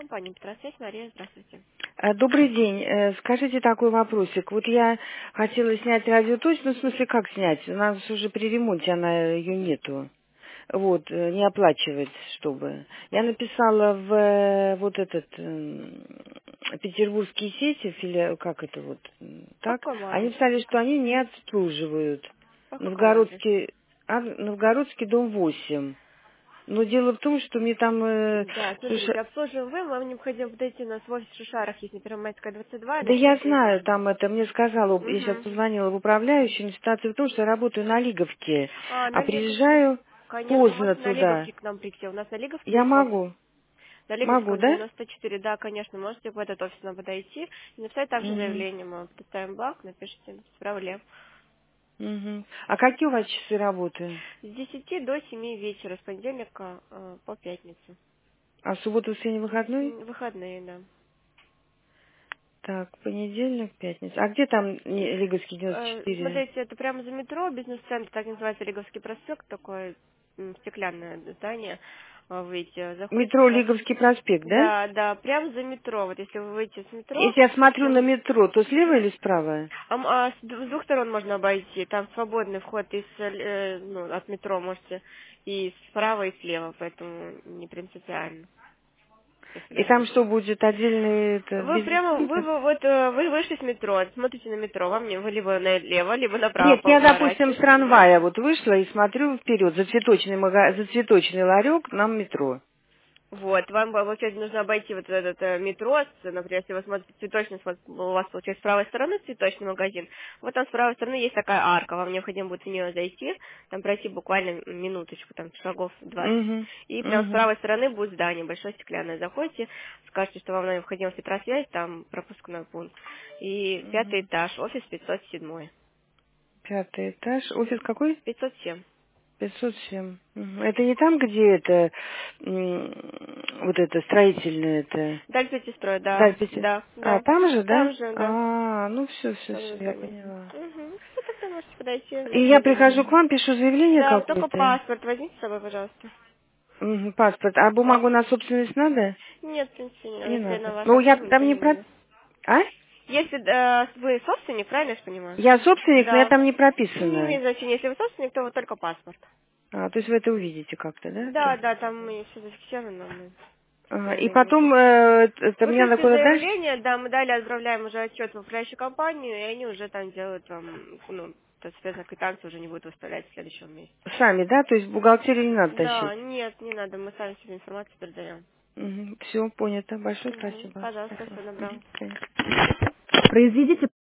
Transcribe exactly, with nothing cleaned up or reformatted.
Компания Петросвязь, Мария, здравствуйте. А, Добрый день. Э, Скажите такой вопросик. Вот я хотела снять радиоточку, ну, в смысле, как снять? У нас уже при ремонте она ее нету. Вот, э, не оплачивать, чтобы. Я написала в э, вот этот м, петербургские сети, фили- как это вот, м, так? Какой Они адрес? писали, что они не обслуживают. По какому адресу? Новгородский, а, Новгородский дом восемь. Но дело в том, что мне там э, Да, слушай, смотрите, обслуживаем вы, вам необходимо подойти у нас в офис в Шишарах, есть на Первомайская двадцать два, да или я прийти. знаю, там это мне сказала, я сейчас Угу. позвонила в управляющую, но ситуация в том, что я работаю на Лиговке, А, а на Лиговке. приезжаю Конечно, поздно можете на туда. Лиговке к нам прийти. У нас на Лиговке Я есть офис. могу. На Могу, Лиговского да? девяносто четыре, да, конечно, можете в этот офис нам подойти и написать также Угу. заявление. Мы поставим бланк, напишите, без проблем. Угу. А какие у вас часы работы? С десяти до семи вечера, с понедельника э, по пятницу. А суббота, воскресенье, выходной? М, Выходные, да. Так, понедельник, пятница. А где там не- Лиговский девяносто Э, четыре? Смотрите, это прямо за метро, бизнес-центр, так называется Лиговский проспект, такое м, стеклянное здание. А, Выйти, заходите Метро сразу. Лиговский проспект, да? Да, да, прямо за метро. Вот если вы выйдете с метро, Если я смотрю на прям- метро, то слева или справа? а, м, а с д- с двух сторон можно обойти. Там свободный вход из, э, ну, от метро можете и справа, и слева, поэтому не принципиально, если И даже там вы. что будет, отдельный это, Вы прямо, вы, бизнес-центр? вы вот э, вы вышли с метро, смотрите на метро, вам не, вы либо налево, либо направо Нет, я, допустим, с поворачиваете. трамвая вот вышла и смотрю вперед за цветочный, мага... за цветочный ларек на метро. Вот, вам, получается, нужно обойти вот этот э, метро, с- например, если вы смотрите цветочный, смо- у вас, получается, с правой стороны цветочный магазин, вот там с правой стороны есть такая арка, вам необходимо будет в нее зайти, там пройти буквально минуточку, там шагов двадцать, Угу, и прям с угу, правой стороны будет здание, большое стеклянное, заходите, скажете, что вам необходимо Петросвязь, там пропускной пункт, и пятый угу. этаж, офис пятьсот семь. Пятый этаж. Офис какой? пятьсот семь. пятьсот семь. Мгм. Это не там, где это, м, вот это строительное это, Дальше строй, да, записи? да, А, да, там же, да? там же, да, А, ну все, все, там же все, я здание. поняла. Угу. Что тогда можете подойти, И написать я заявление. прихожу к вам, пишу заявление Да, только какое-то. паспорт возьмите с собой, пожалуйста. Мгм, паспорт. А бумагу на собственность надо? Нет, в принципе, не надо. Не Если на надо. вас Ну, я оформлено, то там не не про... надо. А? Если э, вы собственник, правильно я ж понимаю? Я собственник, но я Да. там не Не имеет прописана. значения. Если вы собственник, то вот только паспорт. А, то есть вы это увидите как-то, да? Да, При- да, там мы все зафиксировано, мы Ага, и заявление потом, пишем. э, это Вы мне надо пишете куда дальше? заявление, да, мы далее отправляем уже отчет в управляющую компанию, и они уже там делают вам, ну, то, соответственно, квитанцию уже не будут выставлять в следующем месяце. Сами, да? То есть в бухгалтерию не надо Да, тащить? нет, не надо, мы сами себе информацию передаем. Все, понято. Большое Угу. спасибо. Пожалуйста, Спасибо. всего доброго. Мгм, до свидания. Произведите